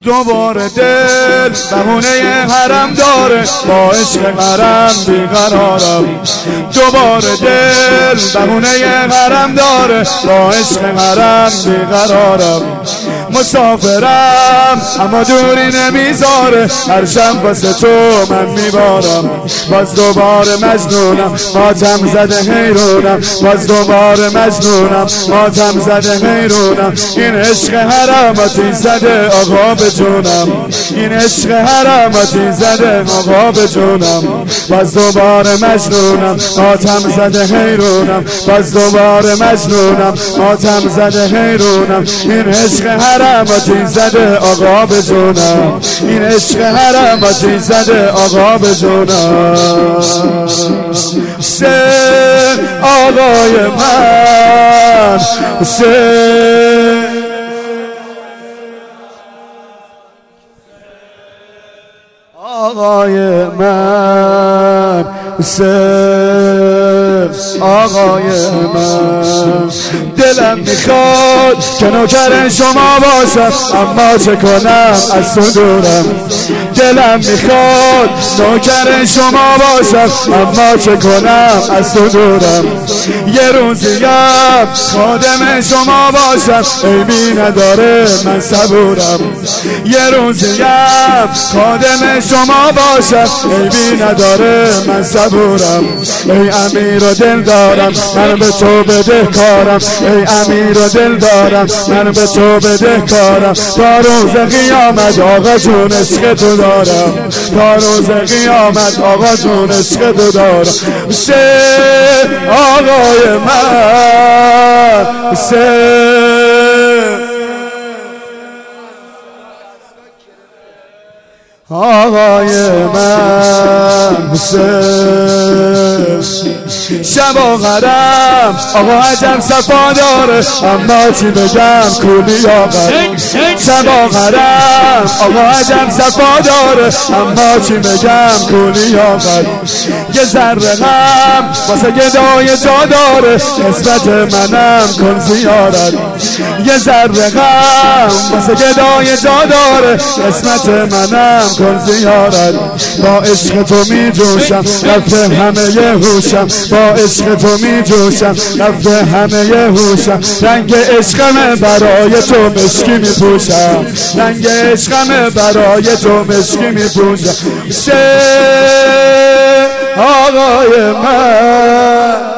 دوباره دل بهونه حرم داره، با عشق حرم بیقرارم. دوباره دل بهونه حرم داره، با عشق حرم بیقرارم. مسافرم اما دوری نمیذاره، هر شب واسه تو من میبارم. باز دوباره مجنونم، ماتم زده حیرونم. باز دوباره مجنونم، ماتم زده حیرونم. این عشق حرماتی زده آقا به جونم، این عشق حرماتی زده آقا به جونم. باز دوباره مجنونم، ماتم زده حیرونم. باز دوباره مجنونم، ماتم زده حیرونم. این عشق حرماتی زده آقا به جونم، این عشق حرماتی زده آقا به جونم. حسین آقای من، حسین آقای من، حسین آقای من. دلم میخواد که نوکر شما باشم، اما چه کنم از تو دورم. دلم میخواد نوکر شما باشم، اما چه کنم از تو دورم. یه روزیم خادم شما باشم، عیبی نداره من صبورم. یه روزیم خادم شما باشم، عیبی نداره من صبورم. ای امیر و دل دارم من به تو بدهکارم، ای امیر و دل دارم من به تو بدهکارم. تا روز قیامت آقا جون عشق تو دارم، تا روز قیامت آقا جون عشق تو دارم. حسین آقای من، حسین آقای من، حسین. شب و غرم آقا عجب صفا داره، اما چی بگم کولی آقا. شب و غرم آقا عجب صفا داره، اما چی بگم کولی آقا. یه ذره غم واسه گدای جا داره، قسمت منم کن زیارت. یه ذره غم واسه گدای جا داره، قسمت منم کن زیارت. با عشق تو می جوشم رفته همه ی هوشم، با عشق تو می جوشم رفته همه ی هوشم. رنگ عشقم برای تو مشکی می پوشم، رنگ عشقم برای تو مشکی می پوشم. حسین آقای من.